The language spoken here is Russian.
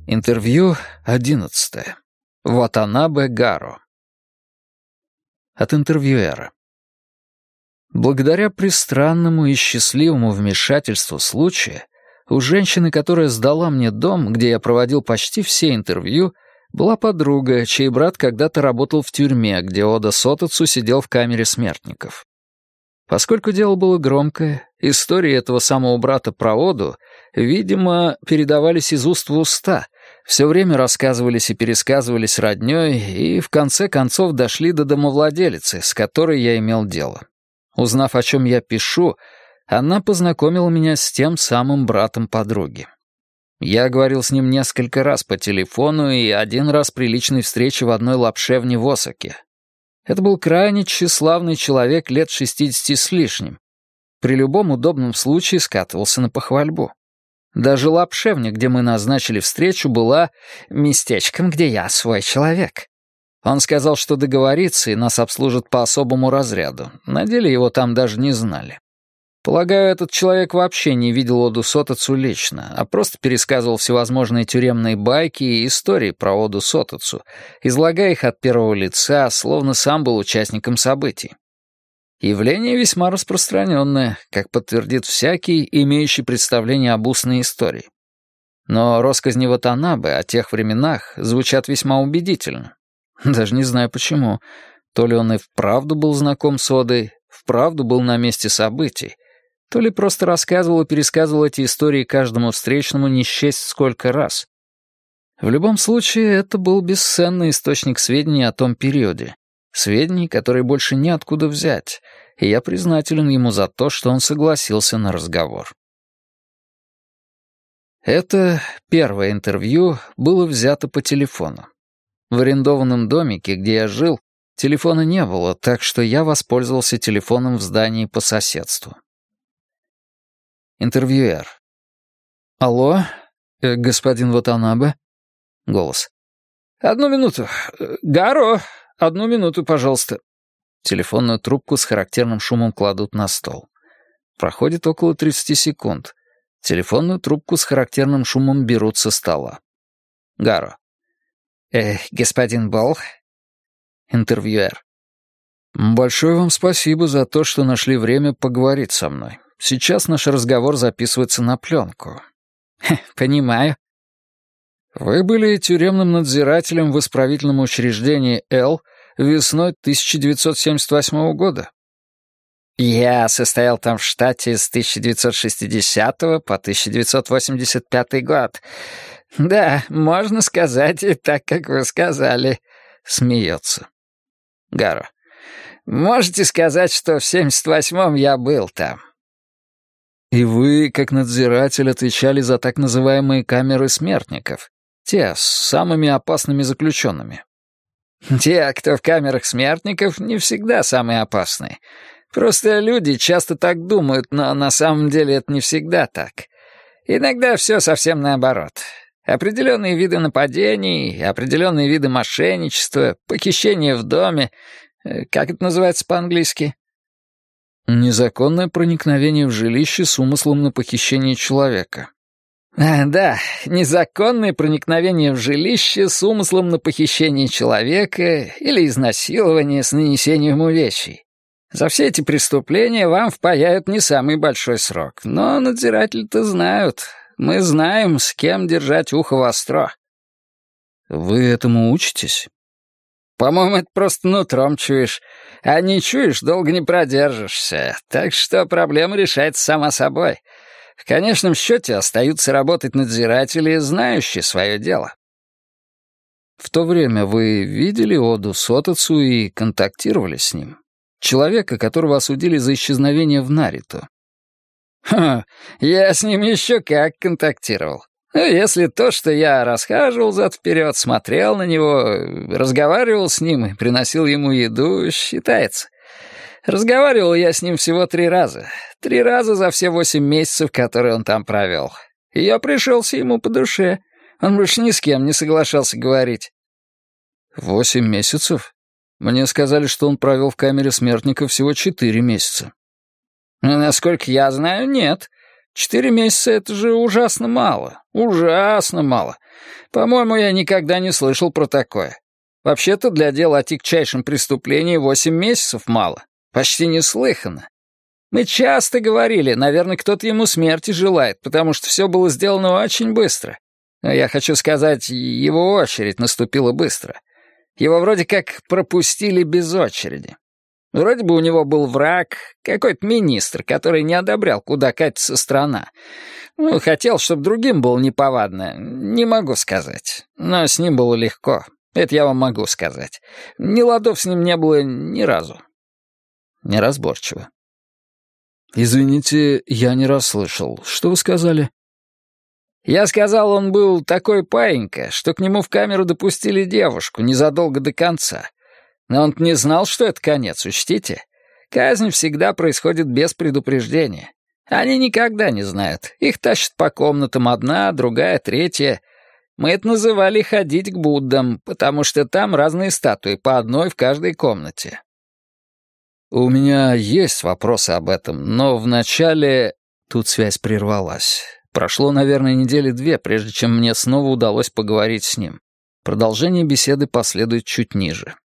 Интервью 11. Ватанабе Гаро. От интервьюера. Благодаря пристранному и счастливому вмешательству случая, у женщины, которая сдала мне дом, где я проводил почти все интервью, была подруга, чей брат когда-то работал в тюрьме, где Ода Сотоцу сидел в камере смертников. Поскольку дело было громкое, истории этого самого брата про Оду, видимо, передавались из уст в уста, все время рассказывались и пересказывались роднёй, и в конце концов дошли до домовладелицы, с которой я имел дело. Узнав, о чем я пишу, она познакомила меня с тем самым братом подруги. Я говорил с ним несколько раз по телефону и один раз при личной встрече в одной лапшевне в Осаке. Это был крайне тщеславный человек лет 60 с лишним. При любом удобном случае скатывался на похвальбу. Даже лапшевня, где мы назначили встречу, была местечком, где я свой человек. Он сказал, что договорится и нас обслужат по особому разряду. На деле его там даже не знали. Полагаю, этот человек вообще не видел Оду Сотоцу лично, а просто пересказывал всевозможные тюремные байки и истории про Оду Сотоцу, излагая их от первого лица, словно сам был участником событий. Явление весьма распространенное, как подтвердит всякий, имеющий представление об устной истории. Но россказни Ватанабе о тех временах звучат весьма убедительно. Даже не знаю почему. То ли он и вправду был знаком с Одой, вправду был на месте событий, то ли просто рассказывал и пересказывал эти истории каждому встречному не счесть сколько раз. В любом случае, это был бесценный источник сведений о том периоде. Сведений, которые больше неоткуда взять, и я признателен ему за то, что он согласился на разговор. Это первое интервью было взято по телефону. В арендованном домике, где я жил, телефона не было, так что я воспользовался телефоном в здании по соседству. Интервьюер. «Алло, господин Ватанабе?» Голос. «Одну минуту. Гаро, одну минуту, пожалуйста». Телефонную трубку с характерным шумом кладут на стол. Проходит около 30 секунд. Телефонную трубку с характерным шумом берут со стола. Гаро. «Господин Болл?» Интервьюер. «Большое вам спасибо за то, что нашли время поговорить со мной. Сейчас наш разговор записывается на пленку». «Понимаю». «Вы были тюремным надзирателем в исправительном учреждении «Л» весной 1978 года?» «Я состоял там в штате с 1960 по 1985 год. Да, можно сказать и так, как вы сказали», — смеется. Гаро. «Можете сказать, что в 78-м я был там». «И вы, как надзиратель, отвечали за так называемые камеры смертников, те с самыми опасными заключенными?» «Те, кто в камерах смертников, не всегда самые опасные. Просто люди часто так думают, но на самом деле это не всегда так. Иногда все совсем наоборот. Определенные виды нападений, определенные виды мошенничества, похищения в доме. Как это называется по-английски?» «Незаконное проникновение в жилище с умыслом на похищение человека». Да, незаконное проникновение в жилище с умыслом на похищение человека или изнасилование с нанесением увечий. За все эти преступления вам впаяют не самый большой срок, но надзиратели-то знают. Мы знаем, с кем держать ухо востро». «Вы этому учитесь?» «По-моему, это просто нутром чуешь. А не чуешь, долго не продержишься. Так что проблема решается сама собой. В конечном счете остаются работать надзиратели, знающие свое дело». «В то время вы видели Оду Сотоцу и контактировали с ним? Человека, которого осудили за исчезновение в Нарито?» Я с ним еще как контактировал. Если то, что я расхаживал зад-вперед, смотрел на него, разговаривал с ним и приносил ему еду, считается. Разговаривал я с ним всего 3 раза. 3 раза за все 8 месяцев, которые он там провел. И я пришелся ему по душе. Он больше ни с кем не соглашался говорить». 8 месяцев? Мне сказали, что он провел в камере смертников всего 4 месяца. Насколько я знаю, нет. 4 месяца — это же ужасно мало. Ужасно мало. По-моему, я никогда не слышал про такое. Вообще-то для дела о тягчайшем преступлении 8 месяцев мало. Почти неслыханно. Мы часто говорили, наверное, кто-то ему смерти желает, потому что все было сделано очень быстро. Но я хочу сказать, его очередь наступила быстро. Его вроде как пропустили без очереди. Вроде бы у него был враг, какой-то министр, который не одобрял, куда катится страна. Ну, хотел, чтобы другим было неповадно, не могу сказать. Но с ним было легко, это я вам могу сказать. Ни ладов с ним не было ни разу. Неразборчиво. «Извините, я не расслышал. Что вы сказали?» Я сказал, он был такой паинька, что к нему в камеру допустили девушку незадолго до конца. Но он не знал, что это конец, учтите. Казнь всегда происходит без предупреждения. Они никогда не знают. Их тащат по комнатам одна, другая, третья. Мы это называли «ходить к Буддам», потому что там разные статуи, по одной в каждой комнате. «У меня есть вопросы об этом, но вначале...» Тут связь прервалась. Прошло, наверное, недели 2, прежде чем мне снова удалось поговорить с ним. Продолжение беседы последует чуть ниже.